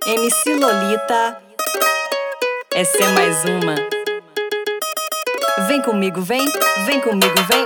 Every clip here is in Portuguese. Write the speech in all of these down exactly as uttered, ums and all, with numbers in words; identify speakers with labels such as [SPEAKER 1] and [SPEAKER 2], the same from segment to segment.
[SPEAKER 1] M C Lolita, essa é mais uma. Vem comigo, vem, vem comigo, vem.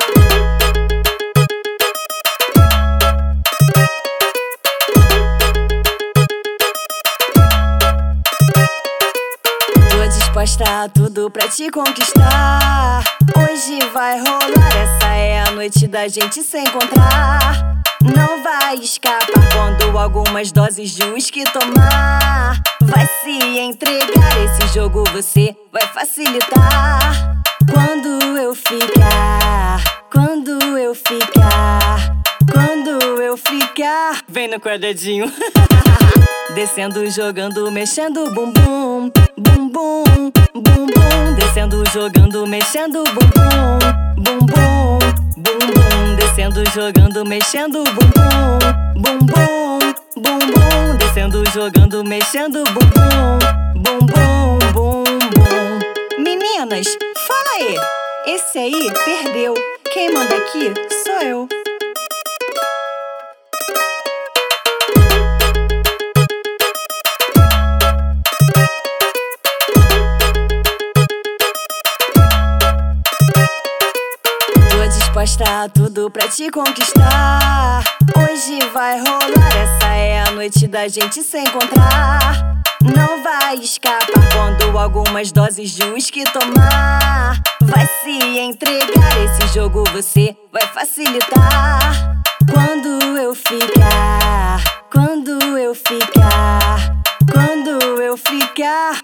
[SPEAKER 1] Tô disposta a tudo pra te conquistar. Hoje vai rolar, essa é a noite da gente se encontrar. Não vai escapar quando algumas doses de uísque tomar. Vai se entregar, esse jogo você vai facilitar. Quando eu ficar, quando eu ficar, quando eu ficar, vem no quadradinho. Descendo, jogando, mexendo, bum bum, bum bum, bum bum. Descendo, jogando, mexendo, bum bum, bum bum, bum bum. Descendo, jogando, mexendo, bum bum, bum bum, bum bum. Descendo, jogando, mexendo, bum bum, bum bum, bum bum. Meninas, fala aí, esse aí perdeu. Quem manda aqui sou eu. Disposta a tudo pra te conquistar. Hoje vai rolar, essa é a noite da gente se encontrar. Não vai escapar quando algumas doses de uísque tomar. Vai se entregar, esse jogo você vai facilitar. Quando eu ficar, quando eu ficar, quando eu ficar.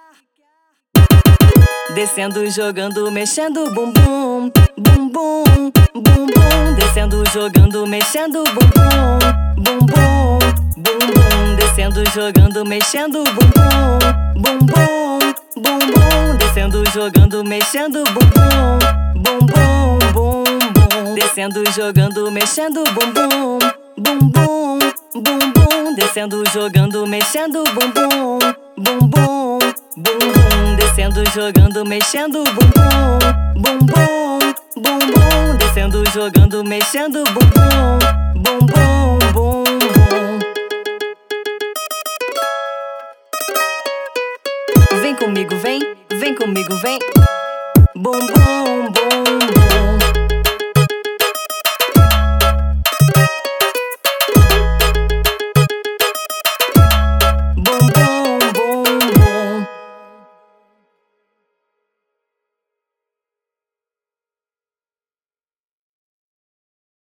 [SPEAKER 1] Descendo, jogando, mexendo, bum bum, bum bum, bum bum. Descendo, jogando, mexendo, bum bum, bum bum, bum bum. Descendo, jogando, mexendo, bum bum, bum bum, bum bum. Descendo, jogando, mexendo, bum bum, bum bum, bum bum. Descendo, jogando, mexendo, bum bum, bum bum, bum bum. Descendo, jogando, mexendo, bum bum, bum bum, bum bum. Descendo, jogando, mexendo, bum bum, bum bum, bum bum. Descendo, jogando, mexendo, bum bum, bum bum, bum bum. Vem comigo, vem, vem comigo, vem. Bum bum.